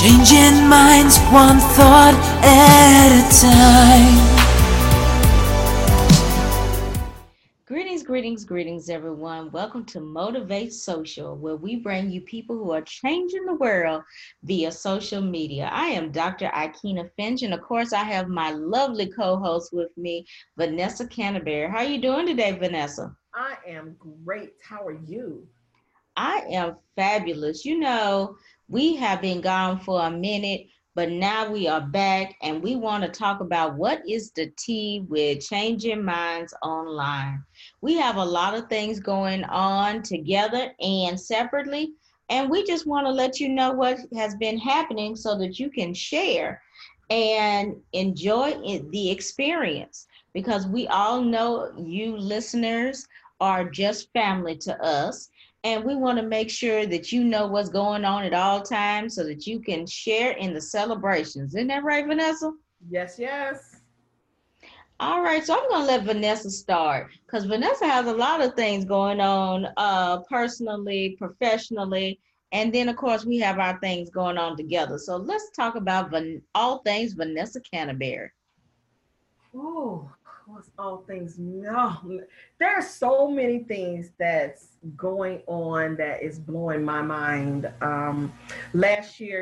Changing minds one thought at a time. Greetings, everyone. Welcome to Motivate Social, where we bring you people who are changing the world via social media. I am Dr. Ikena Finch, and of course, I have my lovely co-host with me, Vanessa Canterbury. How are you doing today, Vanessa? I am great. How are you? I am fabulous. We have been gone for a minute, but now we are back and we want to talk about what is the tea with changing minds online. We have a lot of things going on together and separately, and we just want to let you know what has been happening so that you can share and enjoy the experience because we all know you listeners are just family to us, and we want to make sure that you know what's going on at all times so that you can share in the celebrations. Isn't that right, Vanessa? Yes, yes. All right, so I'm going to let Vanessa start because Vanessa has a lot of things going on personally, professionally, and then, of course, we have our things going on together. So let's talk about all things Vanessa Canterbury. Oh, what's all things? No, there are so many things that's going on that is blowing my mind. Last year,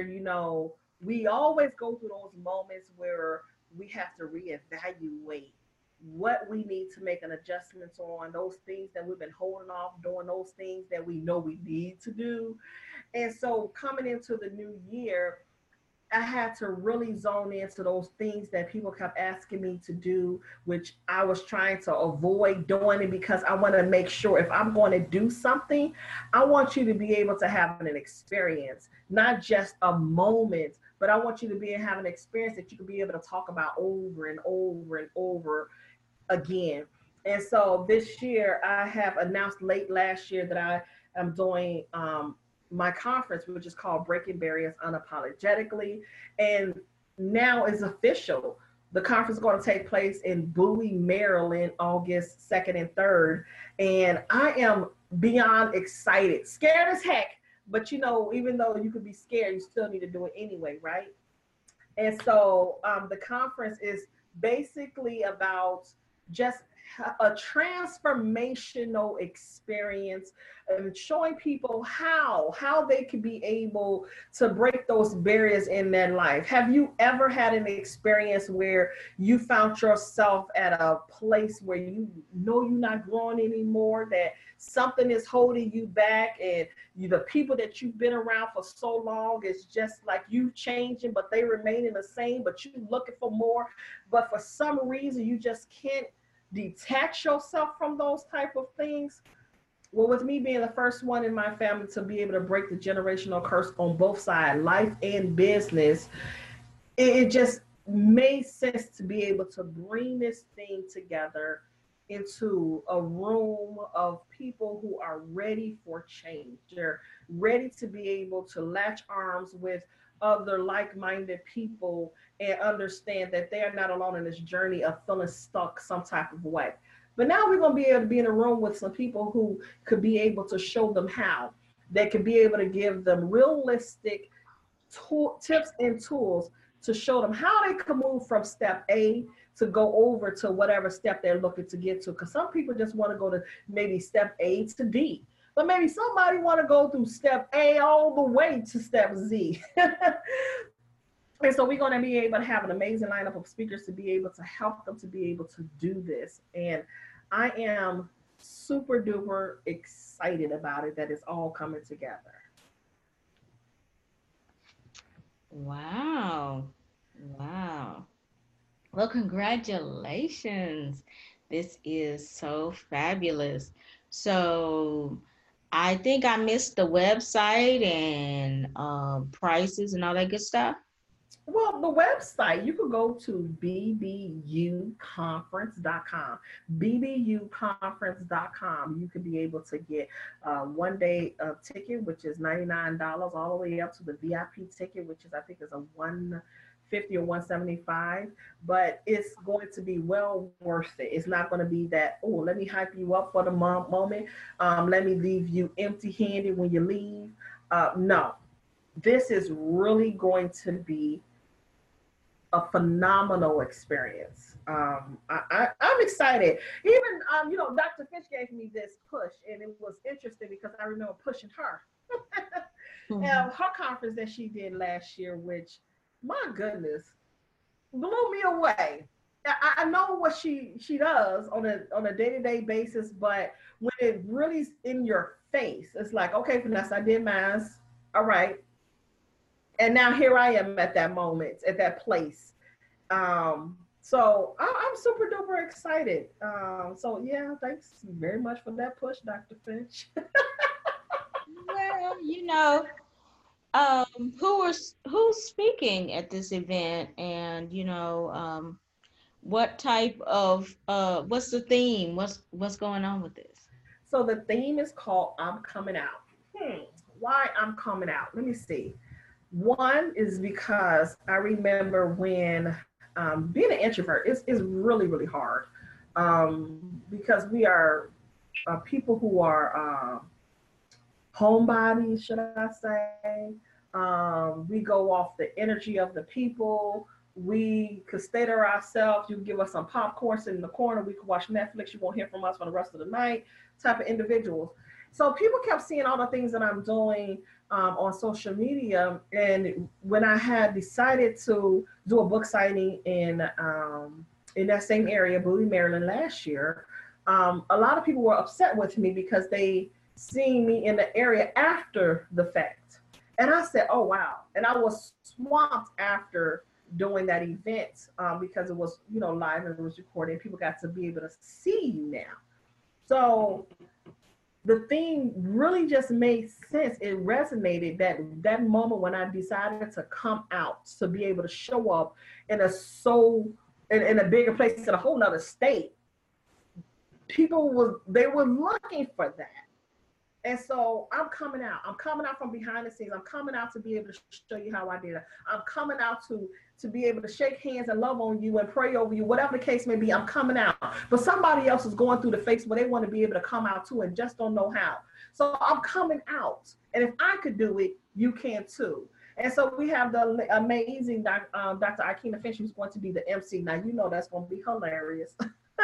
we always go through those moments where we have to reevaluate what we need to make an adjustments on, those things that we've been holding off doing, those things that we know we need to do. And so coming into the new year, I had to really zone into those things that people kept asking me to do, which I was trying to avoid doing it because I want to make sure if I'm going to do something, I want you to be able to have an experience, not just a moment, but I want you to be having an experience that you can be able to talk about over and over and over again. And so this year, I have announced late last year that I am doing my conference, which is called Breaking Barriers Unapologetically. And now is official. The conference is going to take place in Bowie, Maryland, August 2nd and 3rd. And I am beyond excited, scared as heck. But even though you could be scared, you still need to do it anyway, right? And so the conference is basically about just a transformational experience and showing people how they can be able to break those barriers in their life. Have you ever had an experience where you found yourself at a place where you know you're not growing anymore, that something is holding you back, and the people that you've been around for so long is just like you changing, but they remaining the same, but you looking for more, but for some reason you just can't detach yourself from those type of things? Well, with me being the first one in my family to be able to break the generational curse on both sides, life and business, it just made sense to be able to bring this thing together into a room of people who are ready for change. They're ready to be able to latch arms with other like-minded people and understand that they are not alone in this journey of feeling stuck some type of way. But now we're going to be able to be in a room with some people who could be able to show them how. They could be able to give them realistic tips and tools to show them how they can move from step A to go over to whatever step they're looking to get to. Because some people just want to go to maybe step A to D, but maybe somebody want to go through step A all the way to step Z. And so we're going to be able to have an amazing lineup of speakers to be able to help them to be able to do this. And I am super duper excited about it that it's all coming together. Wow. Wow. Well, congratulations. This is so fabulous. So, I think I missed the website and prices and all that good stuff. Well, the website, you could go to bbuconference.com. bbuconference.com. You could be able to get a one-day ticket, which is $99, all the way up to the VIP ticket, which is I think is a 150 or 175, but it's going to be well worth it. It's not going to be that, oh, let me hype you up for the moment. Let me leave you empty handed when you leave. No, this is really going to be a phenomenal experience. I'm excited. Even, Dr. Finch gave me this push, and it was interesting because I remember pushing her. And her conference that she did last year, which, my goodness, blew me away. I know what she does on a day-to-day basis, but when it really's in your face, it's like, okay, Vanessa, I did mine. All right. And now here I am at that moment, at that place. So I'm super duper excited. So yeah, thanks very much for that push, Dr. Finch. Well, who's speaking at this event, and what type of what's the theme? What's going on with this? So the theme is called I'm Coming Out. Why I'm coming out? Let me see. One is because I remember when being an introvert is really, really hard, because we are people who are homebodies, should I say. We go off the energy of the people. We could stay there ourselves. You can give us some popcorn, sit in the corner. We could watch Netflix. You won't hear from us for the rest of the night type of individuals. So people kept seeing all the things that I'm doing on social media. And when I had decided to do a book signing in that same area, Bowie, Maryland, last year, a lot of people were upset with me because they seen me in the area after the fact. And I said, oh, wow. And I was swamped after doing that event because it was, live and it was recorded. People got to be able to see you now. So the thing really just made sense. It resonated that moment when I decided to come out, to be able to show up in a bigger place, in a whole nother state. They were looking for that. And so I'm coming out. I'm coming out from behind the scenes. I'm coming out to be able to show you how I did it. I'm coming out to be able to shake hands and love on you and pray over you, whatever the case may be. I'm coming out. But somebody else is going through the phase where they want to be able to come out too and just don't know how. So I'm coming out. And if I could do it, you can too. And so we have the amazing Dr. Ikena Finch, who's going to be the MC. Now, that's going to be hilarious.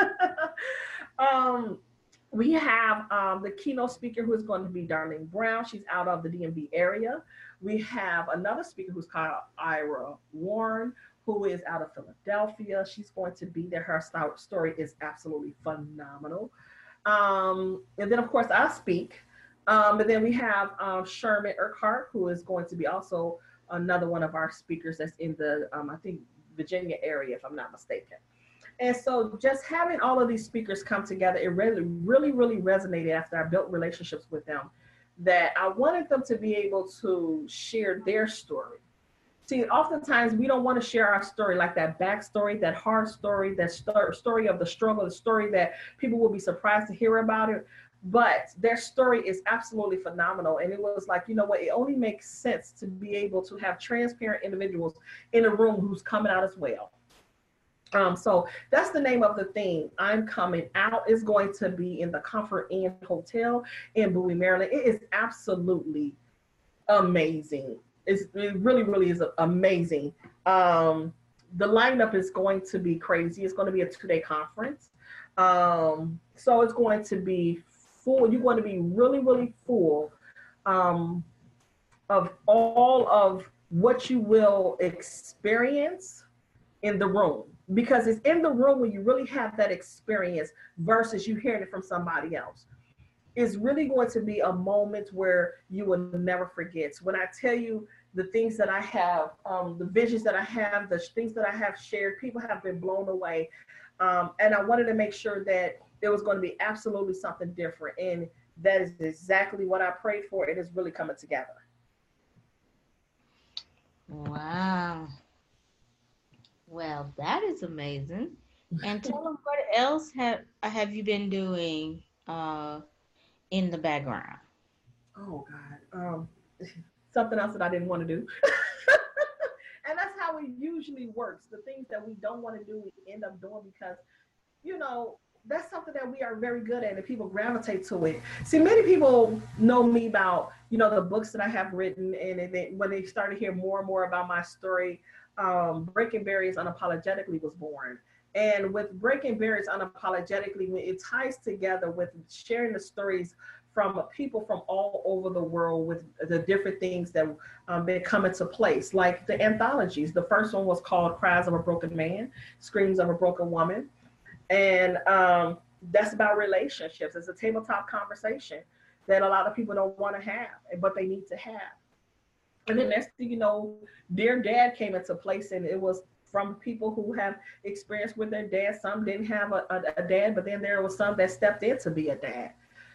We have the keynote speaker, who is going to be Darlene Brown. She's out of the DMV area. We have another speaker who's called Ira Warren, who is out of Philadelphia. She's going to be there. Her story is absolutely phenomenal. And then, of course, I speak. And then we have Sherman Urquhart, who is going to be also another one of our speakers that's in the, I think, Virginia area, if I'm not mistaken. And so just having all of these speakers come together, it really, really, really resonated after I built relationships with them, that I wanted them to be able to share their story. See, oftentimes we don't want to share our story, like that backstory, that hard story, that story of the struggle, the story that people will be surprised to hear about it. But their story is absolutely phenomenal. And it was like, it only makes sense to be able to have transparent individuals in a room who's coming out as well. So that's the name of the theme. I'm Coming Out. Is going to be in the Comfort Inn Hotel in Bowie, Maryland. It is absolutely amazing. It really, really is amazing. The lineup is going to be crazy. It's going to be a 2-day conference. So it's going to be full. You're going to be really, really full of all of what you will experience in the room. Because it's in the room when you really have that experience versus you hearing it from somebody else. It's really going to be a moment where you will never forget. So when I tell you the things that I have, the visions that I have, the things that I have shared, people have been blown away. And I wanted to make sure that there was going to be absolutely something different. And that is exactly what I prayed for. It is really coming together. Wow. Well, that is amazing. And tell them, what else have you been doing in the background? Oh God, something else that I didn't want to do. And that's how it usually works. The things that we don't want to do, we end up doing because, that's something that we are very good at and people gravitate to it. See, many people know me about, the books that I have written, and when they start to hear more and more about my story, Breaking Barriers Unapologetically was born. And with Breaking Barriers Unapologetically, it ties together with sharing the stories from people from all over the world with the different things that been come into place, like the anthologies. The first one was called Cries of a Broken Man, Screams of a Broken Woman. And that's about relationships. It's a tabletop conversation that a lot of people don't want to have, but they need to have. And then next thing you know, Dear Dad came into place, and it was from people who have experience with their dad. Some didn't have a dad, but then there was some that stepped in to be a dad.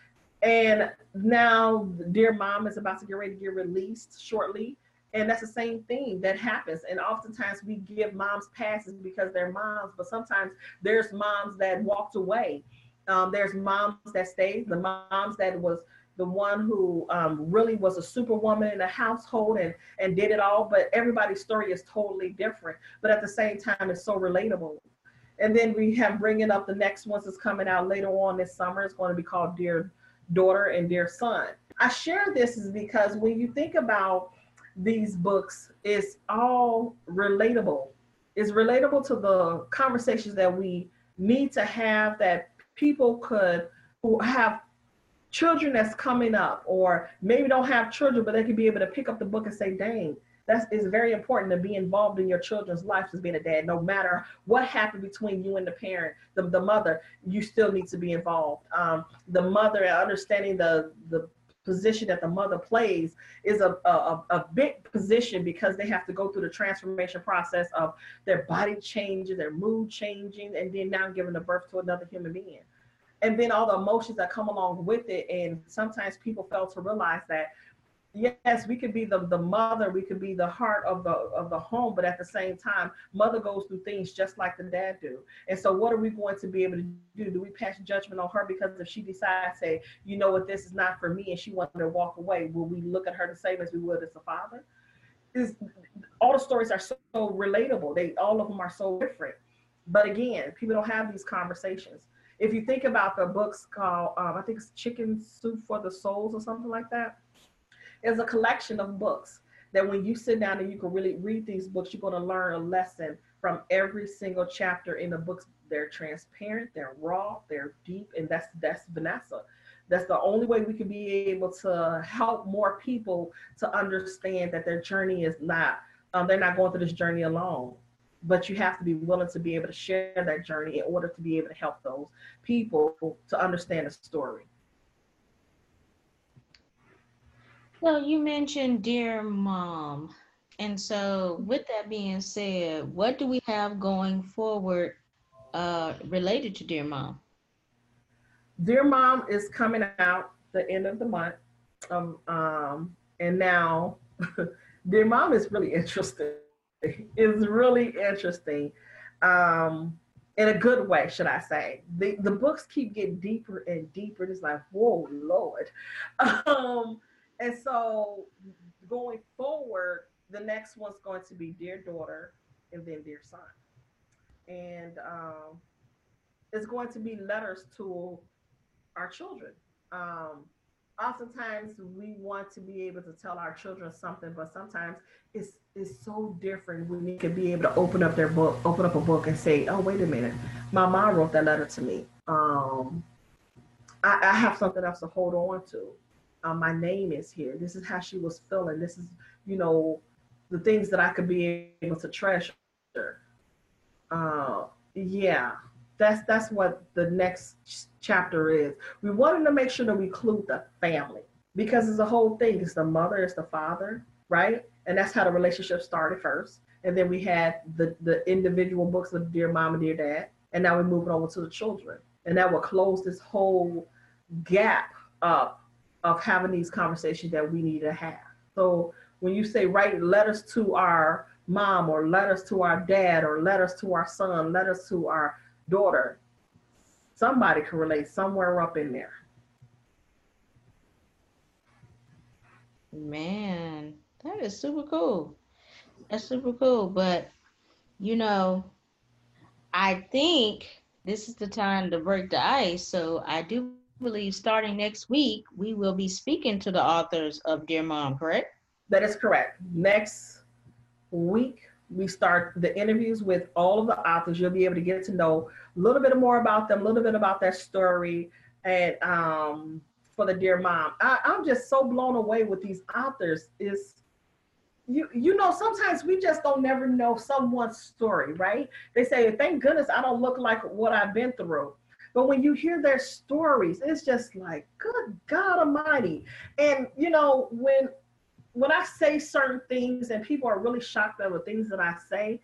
And now Dear Mom is about to get ready to get released shortly. And that's the same thing that happens. And oftentimes we give moms passes because they're moms, but sometimes there's moms that walked away. There's moms that stayed, the moms that was the one who really was a superwoman in the household and did it all. But everybody's story is totally different. But at the same time, it's so relatable. And then we have bringing up the next ones that's coming out later on this summer. It's going to be called Dear Daughter and Dear Son. I share this is because when you think about these books, it's all relatable. It's relatable to the conversations that we need to have, that people could, who have children that's coming up, or maybe don't have children, but they could be able to pick up the book and say, dang, it's very important to be involved in your children's lives as being a dad. No matter what happened between you and the parent, the mother, you still need to be involved. The mother, understanding the position that the mother plays is a big position, because they have to go through the transformation process of their body changing, their mood changing, and then now giving a birth to another human being. And then all the emotions that come along with it. And sometimes people fail to realize that, yes, we could be the mother, we could be the heart of the home, but at the same time, mother goes through things just like the dad do. And so what are we going to be able to do? Do we pass judgment on her because if she decides, say, you know what, this is not for me, and she wanted to walk away, will we look at her the same as we would as a father? All the stories are so relatable. All of them are so different. But again, people don't have these conversations. If you think about the books called, I think it's Chicken Soup for the Souls or something like that, it's a collection of books that when you sit down and you can really read these books, you're going to learn a lesson from every single chapter in the books. They're transparent, they're raw, they're deep, and that's Vanessa. That's the only way we can be able to help more people to understand that their journey is not, they're not going through this journey alone. But you have to be willing to be able to share that journey in order to be able to help those people to understand the story. Well, you mentioned Dear Mom. And so with that being said, what do we have going forward related to Dear Mom? Dear Mom is coming out the end of the month. And now Dear Mom is really interesting. It's really interesting. In a good way, should I say. The books keep getting deeper and deeper. It's like, whoa, Lord. And so going forward, the next one's going to be Dear Daughter and then Dear Son. And it's going to be letters to our children. Oftentimes we want to be able to tell our children something, but sometimes it's so different when you can be able to open up a book and say, oh, wait a minute, my mom wrote that letter to me. I have something else to hold on to. My name is here. This is how she was feeling. This is, the things that I could be able to treasure. Yeah, that's what the next chapter is. We wanted to make sure that we include the family, because it's the whole thing. It's the mother, it's the father, right? And that's how the relationship started first. And then we had the individual books of Dear Mom and Dear Dad. And now we're moving over to the children. And that will close this whole gap up of having these conversations that we need to have. So when you say write letters to our mom, or letters to our dad, or letters to our son, letters to our daughter, somebody can relate somewhere up in there. Man, that is super cool. That's super cool. But, I think this is the time to break the ice. So I do believe starting next week, we will be speaking to the authors of Dear Mom, correct? That is correct. Next week, we start the interviews with all of the authors. You'll be able to get to know a little bit more about them, a little bit about their story, and for the Dear Mom. I'm just so blown away with these authors. Is you know, sometimes we just don't never know someone's story, right? They say, thank goodness I don't look like what I've been through. But when you hear their stories, it's just like, good God Almighty. And you know, when I say certain things and people are really shocked at the things that I say,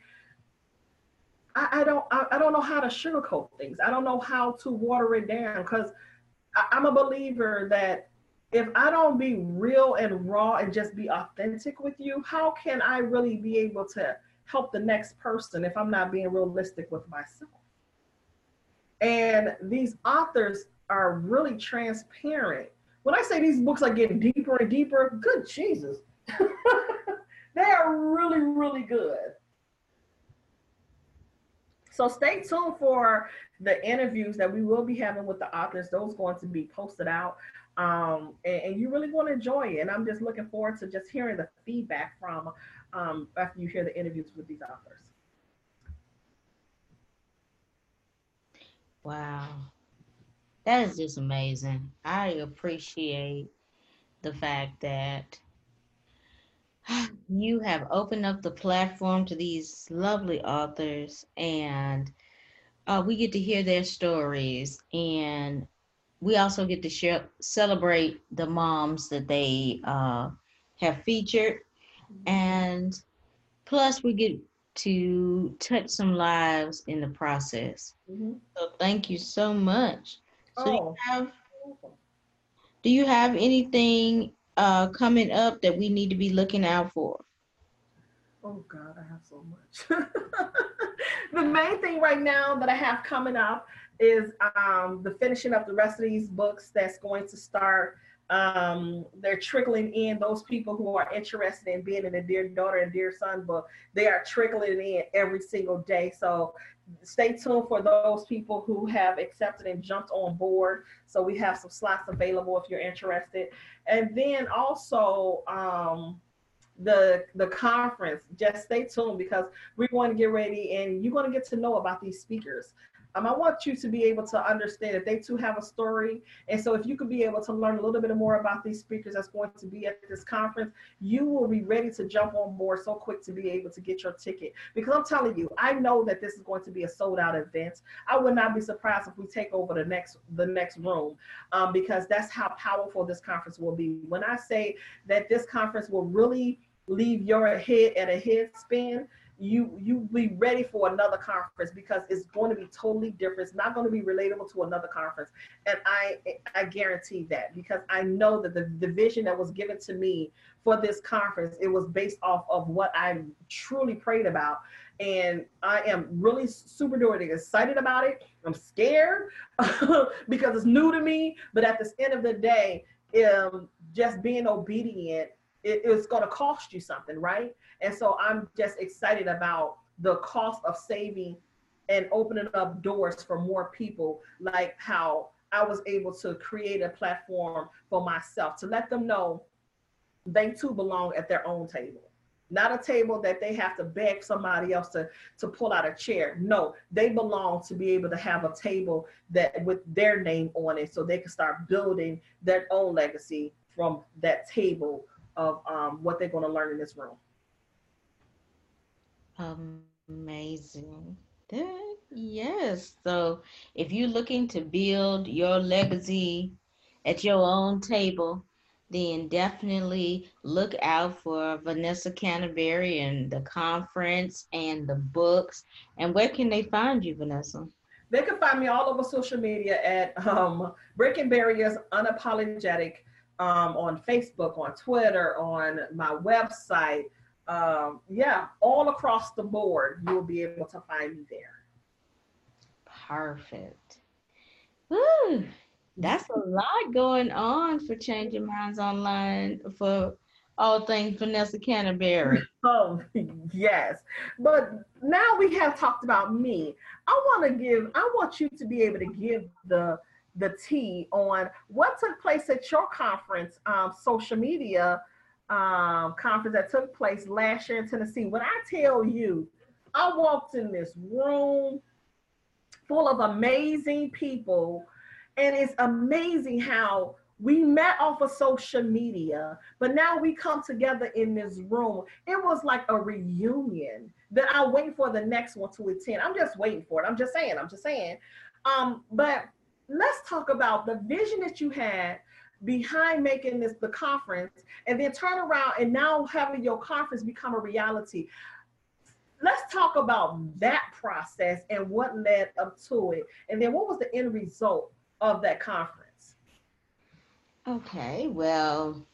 I don't know how to sugarcoat things. I don't know how to water it down because I'm a believer that if I don't be real and raw and just be authentic with you, how can I really be able to help the next person if I'm not being realistic with myself? And these authors are really transparent. When I say these books are getting deeper and deeper, good Jesus. They are really, really good. So stay tuned for the interviews that we will be having with the authors. Those are going to be posted out. And you really want to enjoy it. And I'm just looking forward to just hearing the feedback from after you hear the interviews with these authors. Wow. That is just amazing. I appreciate the fact that you have opened up the platform to these lovely authors, and we get to hear their stories, and we also get to celebrate the moms that they have featured, and plus we get to touch some lives in the process. Mm-hmm. So thank you so much. So Oh, do you have anything coming up that we need to be looking out for? oh God, I have so much. The main thing right now that I have coming up is the finishing up the rest of these books that's going to start. They're trickling in. Those people who are interested in being in a Dear Daughter and Dear Son book, they are trickling in every single day. So stay tuned for those people who have accepted and jumped on board. So we have some slots available if you're interested. And then also the conference, just stay tuned because we're going to get ready and you're going to get to know about these speakers. I want you to be able to understand that they too have a story. And so if you could be able to learn a little bit more about these speakers that's going to be at this conference, you will be ready to jump on board so quick to be able to get your ticket. Because I'm telling you, I know that this is going to be a sold out event. I would not be surprised if we take over the next room because that's how powerful this conference will be. When I say that this conference will really leave your head at a head spin, you be ready for another conference because it's going to be totally different. It's not going to be relatable to another conference. And I guarantee that because I know that the vision that was given to me for this conference, it was based off of what I truly prayed about. And I am really super duper excited about it. I'm scared because it's new to me. But at the end of the day, just being obedient, it's going to cost you something, right? And so I'm just excited about the cost of saving and opening up doors for more people, like how I was able to create a platform for myself to let them know they too belong at their own table. Not a table that they have to beg somebody else to pull out a chair. No, they belong to be able to have a table that with their name on it so they can start building their own legacy from that table of what they're going to learn in this room. Amazing. Yes. So if you're looking to build your legacy at your own table, then definitely look out for Vanessa Canterbury and the conference and the books. And where can they find you, Vanessa? They can find me all over social media at Breaking Barriers Unapologetic on Facebook, on Twitter, on my website. Yeah, all across the board, you'll be able to find me there. Perfect. Woo, that's a lot going on for Changing Minds Online for All things Vanessa Canterbury. Oh, yes. But now we have talked about me. I want you to be able to give the tea on what took place at your conference, social media conference that took place last year in Tennessee. When I tell you, I walked in this room full of amazing people. And it's amazing how we met off of social media, but now we come together in this room. It was like a reunion that I wait for the next one to attend. I'm just waiting for it. I'm just saying. But let's talk about the vision that you had behind making this the conference, and then turn around and now having your conference become a reality. Let's talk about that process and what led up to it. And then what was the end result of that conference? Okay, well,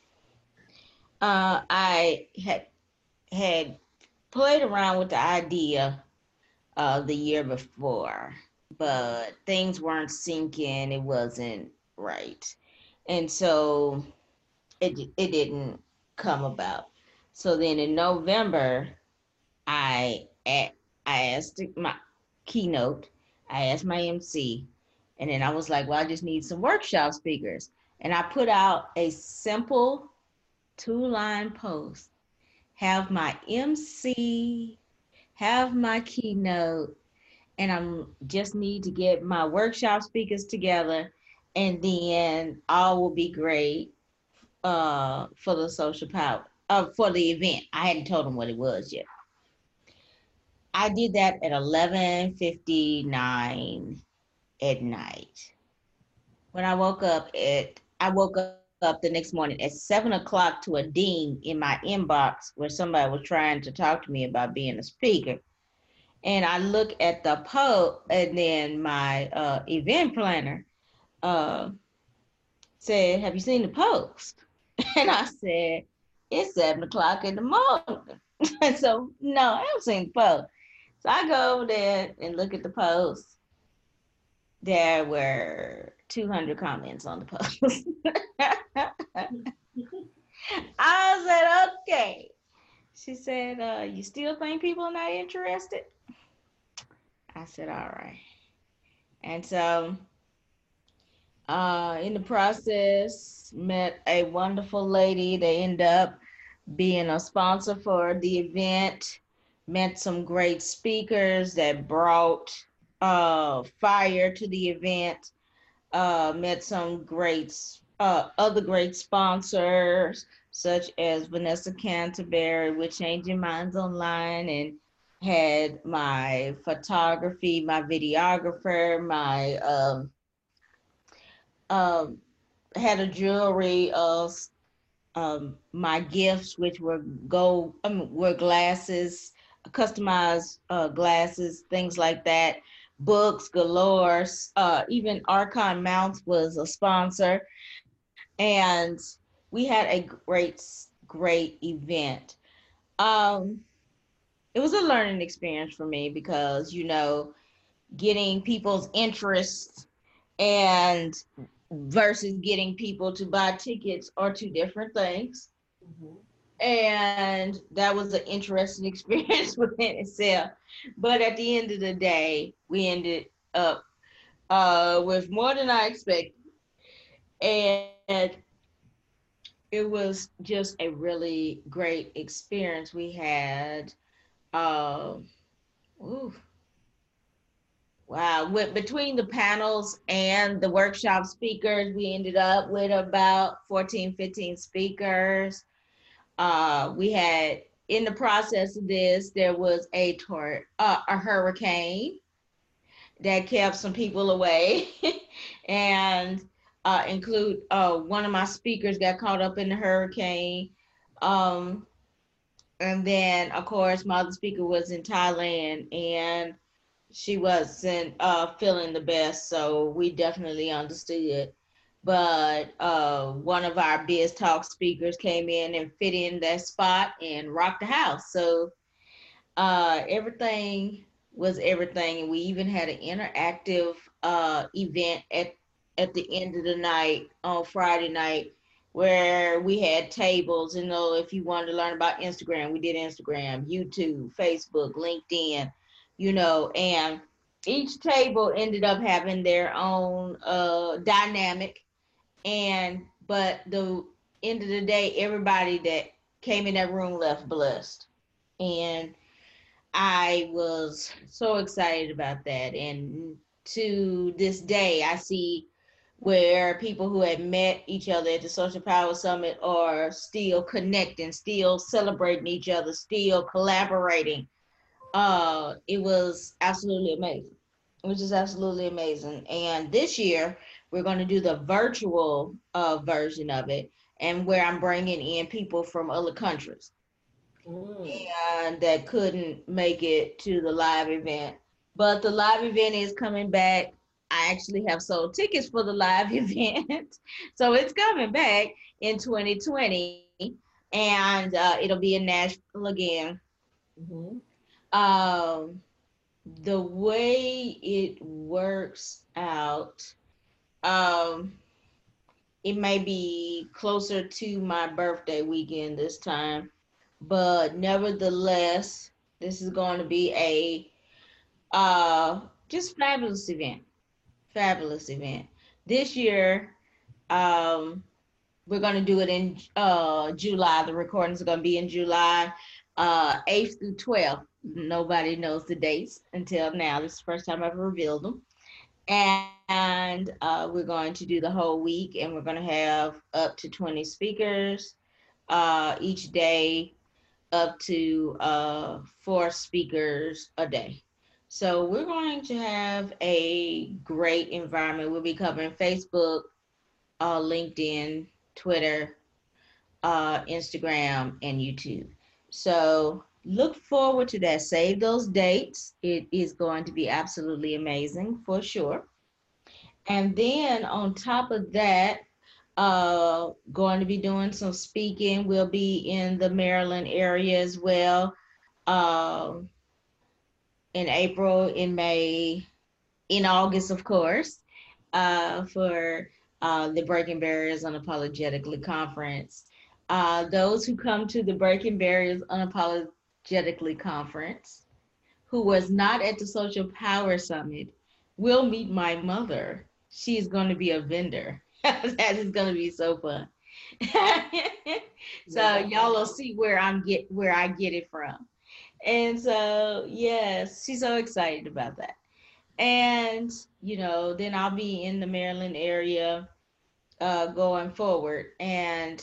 I had played around with the idea the year before, but things weren't sinking. It wasn't right, and so it didn't come about. So then in November, I asked my keynote, I asked my MC, and then I was like, well, I just need some workshop speakers. And I put out a simple 2-line post, have my MC, have my keynote, and I just need to get my workshop speakers together, and then all will be great for the social power, for the event. I hadn't told them what it was yet. I did that at 11:59 at night. When I woke up the next morning at 7 o'clock to a ding in my inbox where somebody was trying to talk to me about being a speaker. And I look at the post, and then my event planner said, have you seen the post? And I said, it's 7 o'clock in the morning. And so, no, I haven't seen the post. So I go over there and look at the post. There were 200 comments on the post. I said, okay. She said, you still think people are not interested? I said, all right. And so in the process, met a wonderful lady. They end up being a sponsor for the event. Met some great speakers that brought fire to the event. Met some great other great sponsors, such as Vanessa Canterbury with Changing Minds Online, and had my photography, my videographer, my had a jewelry of my gifts, which were were glasses, customized glasses, things like that, books galore. Even Archon Mounts was a sponsor, and we had a great event. It was a learning experience for me because, getting people's interest and versus getting people to buy tickets are two different things. Mm-hmm. And that was an interesting experience within itself. But at the end of the day, we ended up with more than I expected. And it was just a really great experience. We had, wow, between the panels and the workshop speakers, we ended up with about 14, 15 speakers. We had, in the process of this, there was a hurricane that kept some people away, and include one of my speakers got caught up in the hurricane. And then, of course, my other speaker was in Thailand, and she wasn't feeling the best, so we definitely understood. But one of our Biz Talk speakers came in and fit in that spot and rocked the house. So everything was everything. And we even had an interactive event at the end of the night on Friday night where we had tables. You know, if you wanted to learn about Instagram, we did Instagram, YouTube, Facebook, LinkedIn, you know, and each table ended up having their own dynamic. And but the end of the day, everybody that came in that room left blessed. And I was so excited about that. And to this day, I see where people who had met each other at the Social Power Summit are still connecting, still celebrating each other, still collaborating. It was absolutely amazing. It was just absolutely amazing. And this year, we're going to do the virtual version of it, and where I'm bringing in people from other countries and that couldn't make it to the live event. But the live event is coming back. I actually have sold tickets for the live event. So it's coming back in 2020, and it'll be in Nashville again. Mm-hmm. The way it works out, um, it may be closer to my birthday weekend this time, but nevertheless, this is going to be a just fabulous event. Fabulous event. This year, we're going to do it in July. The recordings are going to be in July 8th through 12th. Nobody knows the dates until now. This is the first time I've revealed them. And we're going to do the whole week, and we're going to have up to 20 speakers each day, up to 4 speakers a day. So we're going to have a great environment. We'll be covering Facebook, LinkedIn, Twitter, Instagram, and YouTube. So look forward to that. Save those dates. It is going to be absolutely amazing for sure. And then on top of that, going to be doing some speaking. We'll be in the Maryland area as well. In April, in May, in August, of course, for the Breaking Barriers Unapologetically Conference. Those who come to the Breaking Barriers Unapologetically Conference, who was not at the Social Power Summit, will meet my mother. She's going to be a vendor. That is going to be so fun. So y'all will see where I get it from. And so, yes, she's so excited about that. And, you know, then I'll be in the Maryland area going forward. And,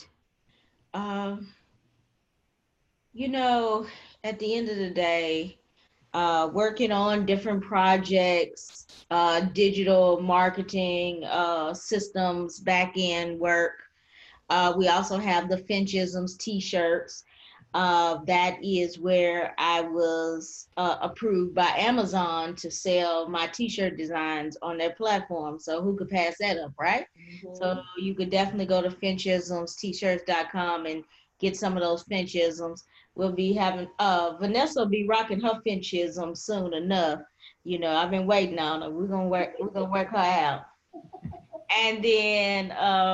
you know, at the end of the day, working on different projects, digital marketing systems, back-end work. We also have the Finchisms t-shirts. That is where I was approved by Amazon to sell my t-shirt designs on their platform. So who could pass that up, right? Mm-hmm. So you could definitely go to finchismst-shirts.com and get some of those Finchisms. We'll be having, Vanessa will be rocking her Finchism soon enough. You know, I've been waiting on her. We're gonna work her out. And then,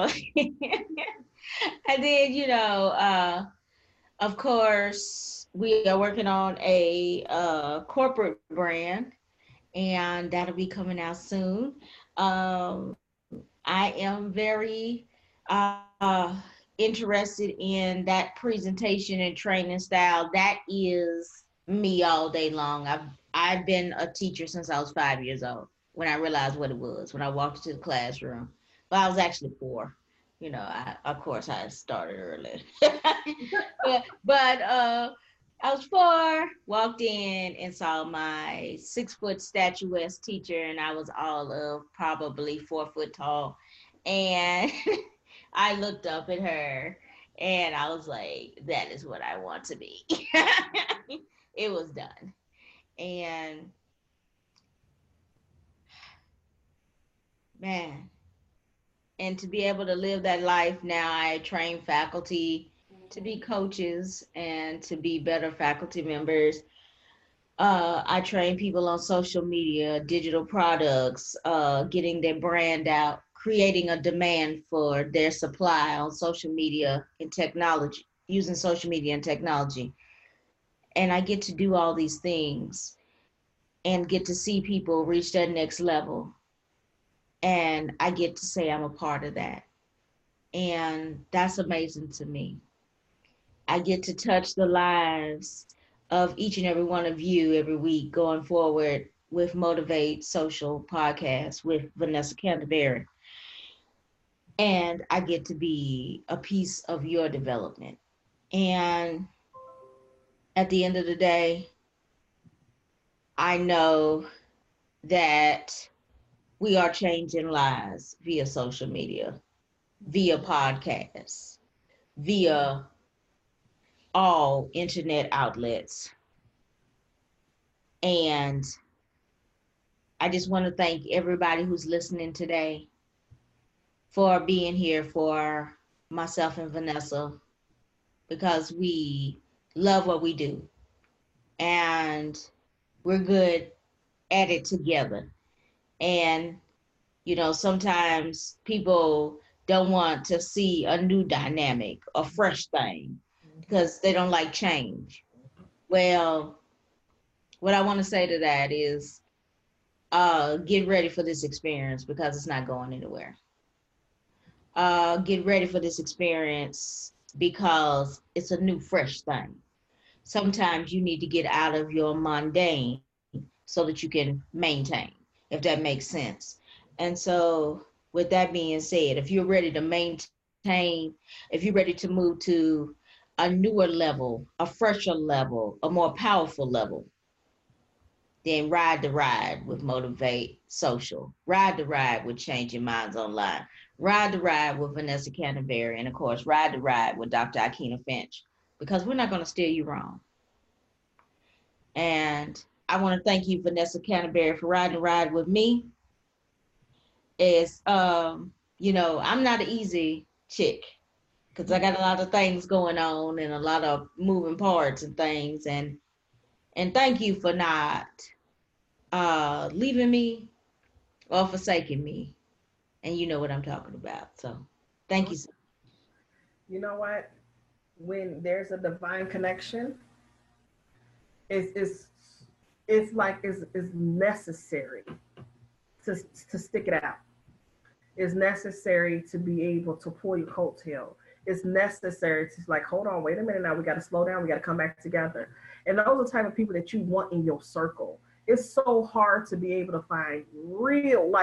you know, of course, we are working on a corporate brand, and that'll be coming out soon. I am very interested in that presentation and training style. That is me all day long. I've been a teacher since I was 5 years old when I realized what it was, when I walked into the classroom. But I was actually 4. You know, of course I started early. but I was 4, walked in and saw my 6-foot statuesque teacher, and I was all of probably 4 foot tall. And I looked up at her and I was like, that is what I want to be. It was done. And man, and to be able to live that life now, I train faculty to be coaches and to be better faculty members. I train people on social media, digital products, getting their brand out, creating a demand for their supply on social media and technology, using social media and technology. And I get to do all these things and get to see people reach that next level. And I get to say I'm a part of that. And that's amazing to me. I get to touch the lives of each and every one of you every week going forward with Motivate Social Podcast with Vanessa Canterbury. And I get to be a piece of your development. And at the end of the day, I know that we are changing lives via social media, via podcasts, via all internet outlets. And I just want to thank everybody who's listening today for being here for myself and Vanessa, because we love what we do and we're good at it together. And, you know, sometimes people don't want to see a new dynamic, a fresh thing, because they don't like change. Well, what I want to say to that is get ready for this experience because it's not going anywhere. Get ready for this experience because it's a new, fresh thing. Sometimes you need to get out of your mundane so that you can maintain, if that makes sense. And so, with that being said, if you're ready to maintain, if you're ready to move to a newer level, a fresher level, a more powerful level, then ride the ride with Motivate Social. Ride the ride with Changing Minds Online. Ride the ride with Vanessa Canterbury. And of course, ride the ride with Dr. Akina Finch, because we're not going to steer you wrong. And I want to thank you, Vanessa Canterbury, for riding the ride with me. It's, you know, I'm not an easy chick because I got a lot of things going on and a lot of moving parts and things. And thank you for not leaving me or forsaking me. And you know what I'm talking about. So thank you. You know what? When there's a divine connection, it's like it's necessary to stick it out. It's necessary to be able to pull your coattail. It's necessary to like, hold on, wait a minute now. We got to slow down. We got to come back together. And those are the type of people that you want in your circle. It's so hard to be able to find real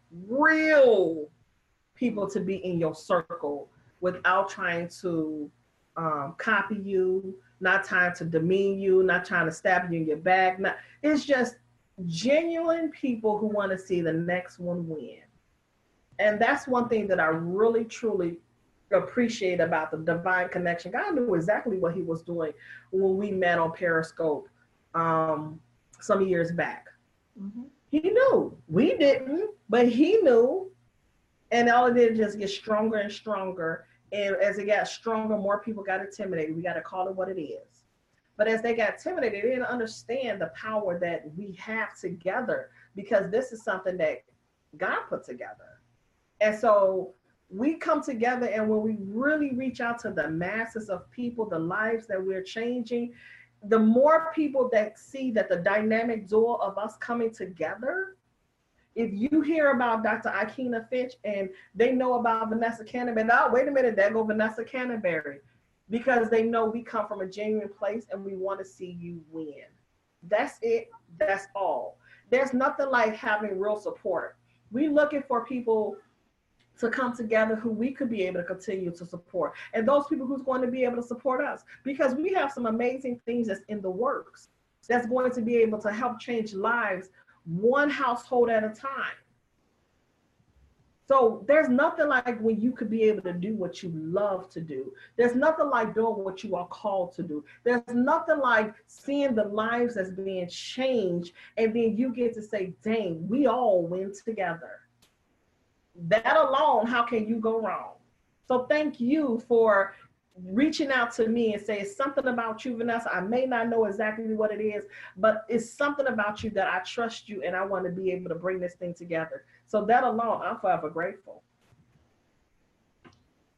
people to be in your circle without trying to copy you, not trying to demean you, not trying to stab you in your back. It's just genuine people who want to see the next one win. And that's one thing that I really, truly appreciate about the divine connection. God knew exactly what he was doing when we met on Periscope some years back. Mm-hmm. He knew. We didn't, but he knew. And all it did is just get stronger and stronger. And as it got stronger, more people got intimidated. We got to call it what it is. But as they got intimidated, they didn't understand the power that we have together, because this is something that God put together. And so we come together, and when we really reach out to the masses of people, the lives that we're changing, the more people that see that the dynamic duo of us coming together. If you hear about Dr. Akina Finch and they know about Vanessa Canterbury, now wait a minute, there go Vanessa Canterbury, because they know we come from a genuine place and we want to see you win. That's it. That's all. There's nothing like having real support. We're looking for people to come together who we could be able to continue to support, and those people who's going to be able to support us, because we have some amazing things that's in the works that's going to be able to help change lives one household at a time. So there's nothing like when you could be able to do what you love to do. There's nothing like doing what you are called to do. There's nothing like seeing the lives that's being changed, and then you get to say, dang, we all win together. That alone, how can you go wrong? So thank you for reaching out to me and saying something about you, Vanessa. I may not know exactly what it is, but it's something about you that I trust you, and I want to be able to bring this thing together. So that alone, I'm forever grateful.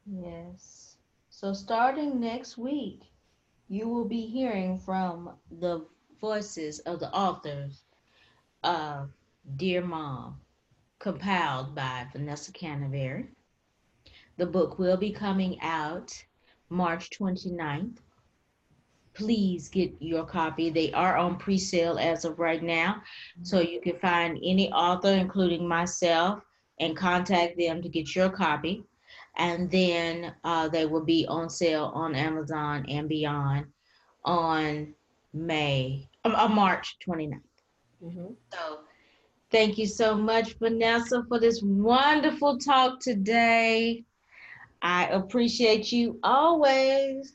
Yes. So starting next week, you will be hearing from the voices of the authors of Dear Mom, compiled by Vanessa Canterbury. The book will be coming out March 29th. Please get your copy. They are on pre-sale as of right now. So you can find any author, including myself, and contact them to get your copy. And then they will be on sale on Amazon and beyond on March 29th. Mm-hmm. So thank you so much, Vanessa, for this wonderful talk today. I appreciate you always.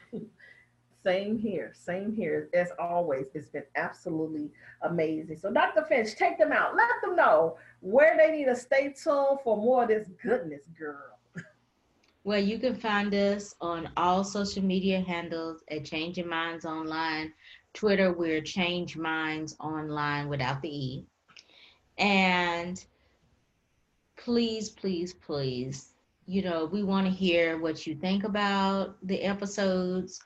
Same here. Same here. As always, it's been absolutely amazing. So, Dr. Finch, take them out. Let them know where they need to stay tuned for more of this goodness, girl. Well, you can find us on all social media handles at Changing Minds Online. Twitter, we're Change Minds Online without the E. And please, please, please, we want to hear what you think about the episodes.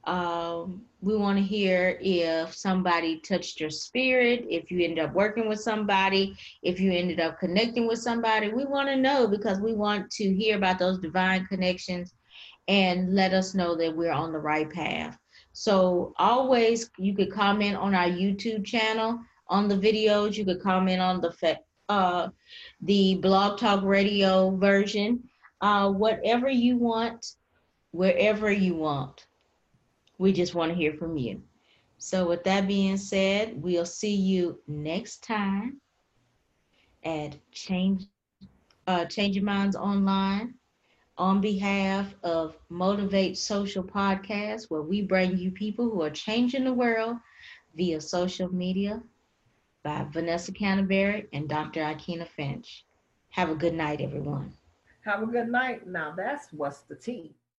We want to hear if somebody touched your spirit, if you ended up working with somebody, if you ended up connecting with somebody. We want to know because we want to hear about those divine connections and let us know that we're on the right path. So always, you could comment on our YouTube channel on the videos. You could comment on the Blog Talk Radio version, whatever you want, wherever you want. We just want to hear from you. So with that being said, we'll see you next time at Change Your Minds Online on behalf of Motivate Social Podcast, where we bring you people who are changing the world via social media by Vanessa Canterbury and Dr. Akina Finch. Have a good night, everyone. Have a good night. Now, that's what's the tea.